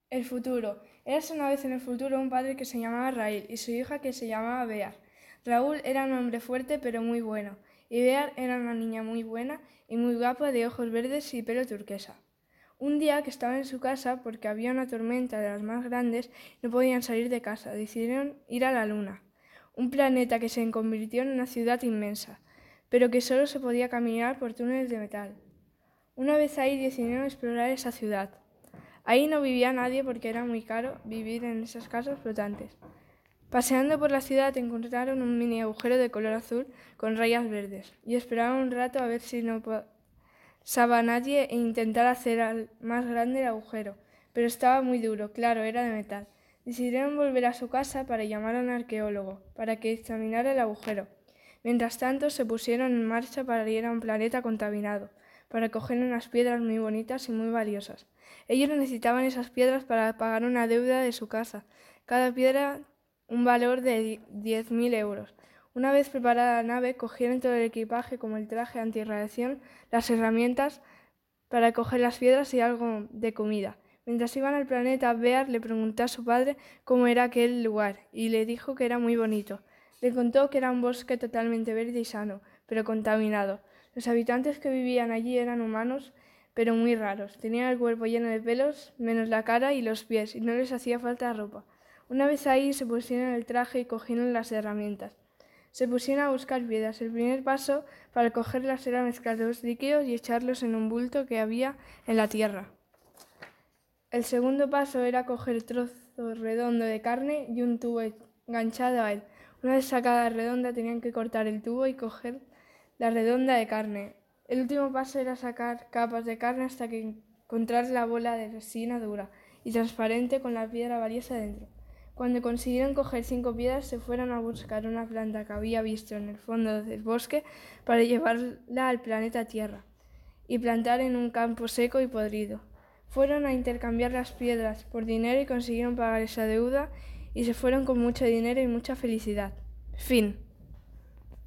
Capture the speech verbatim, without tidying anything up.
El futuro. Érase una vez en el futuro un padre que se llamaba Raúl y su hija que se llamaba Bear. Raúl era un hombre fuerte pero muy bueno, y Bear era una niña muy buena y muy guapa de ojos verdes y pelo turquesa. Un día que estaban en su casa, porque había una tormenta de las más grandes, no podían salir de casa, decidieron ir a la Luna, un planeta que se convirtió en una ciudad inmensa, pero que solo se podía caminar por túneles de metal. Una vez ahí decidieron explorar esa ciudad. Ahí no vivía nadie porque era muy caro vivir en esas casas flotantes. Paseando por la ciudad encontraron un mini agujero de color azul con rayas verdes y esperaron un rato a ver si no pasaba nadie e intentar hacer más grande el agujero, pero estaba muy duro, claro, era de metal. Decidieron volver a su casa para llamar a un arqueólogo para que examinara el agujero. Mientras tanto se pusieron en marcha para ir a un planeta contaminado, para coger unas piedras muy bonitas y muy valiosas. Ellos necesitaban esas piedras para pagar una deuda de su casa, cada piedra un valor de diez mil euros. Una vez preparada la nave, cogieron todo el equipaje como el traje antirradiación, las herramientas para coger las piedras y algo de comida. Mientras iban al planeta, Bear le preguntó a su padre cómo era aquel lugar y le dijo que era muy bonito. Le contó que era un bosque totalmente verde y sano, pero contaminado. Los habitantes que vivían allí eran humanos, pero muy raros. Tenían el cuerpo lleno de pelos, menos la cara y los pies, y no les hacía falta ropa. Una vez ahí se pusieron el traje y cogieron las herramientas. Se pusieron a buscar piedras. El primer paso para cogerlas era mezclar los líquidos y echarlos en un bulto que había en la tierra. El segundo paso era coger trozo redondo de carne y un tubo enganchado a él. Una vez sacada la redonda tenían que cortar el tubo y coger la redonda de carne. El último paso era sacar capas de carne hasta que encontrar la bola de resina dura y transparente con la piedra valiosa dentro. Cuando consiguieron coger cinco piedras, se fueron a buscar una planta que había visto en el fondo del bosque para llevarla al planeta Tierra y plantar en un campo seco y podrido. Fueron a intercambiar las piedras por dinero y consiguieron pagar esa deuda y se fueron con mucho dinero y mucha felicidad. Fin.